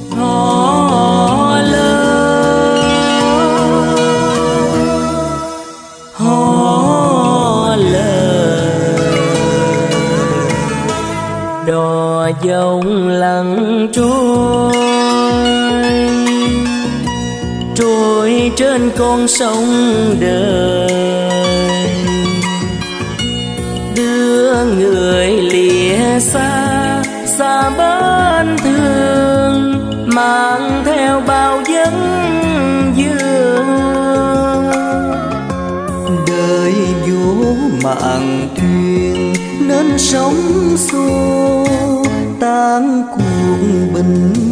Hò lơ, hò lơ, đò dòng lặng trôi, trôi trên con sông đời. Đưa người lìa xa, xa bên thương, mang theo bao vấn vương. Đời vô mạn thuyền nên sóng xô, tan cuồng bình